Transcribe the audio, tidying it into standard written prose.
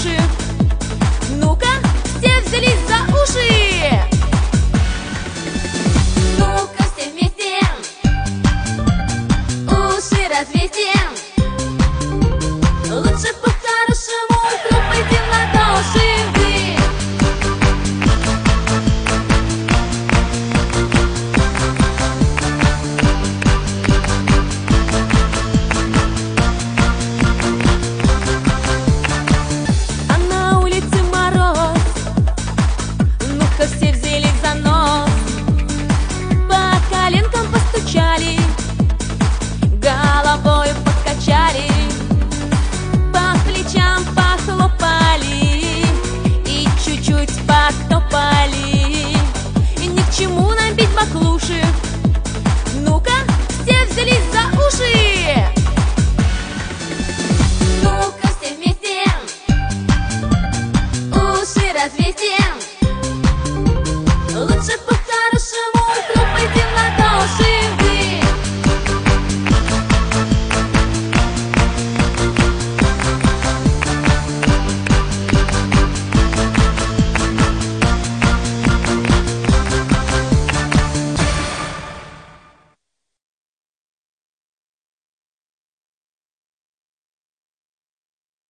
баклуши. Ну-ка, все взялись за уши. Ну-ка, все вместе уши развесим. Лучше по-хорошему хлопайте в ладоши вы. А на улице мороз, ну-ка все взялись за нос. По коленкам постучали, головою подкачали, по плечам похлопали и чуть-чуть потопали. И ни к чему нам бить баклуши. Ну-ка, все взялись за уши. Ну-ка, все вместе уши развесим.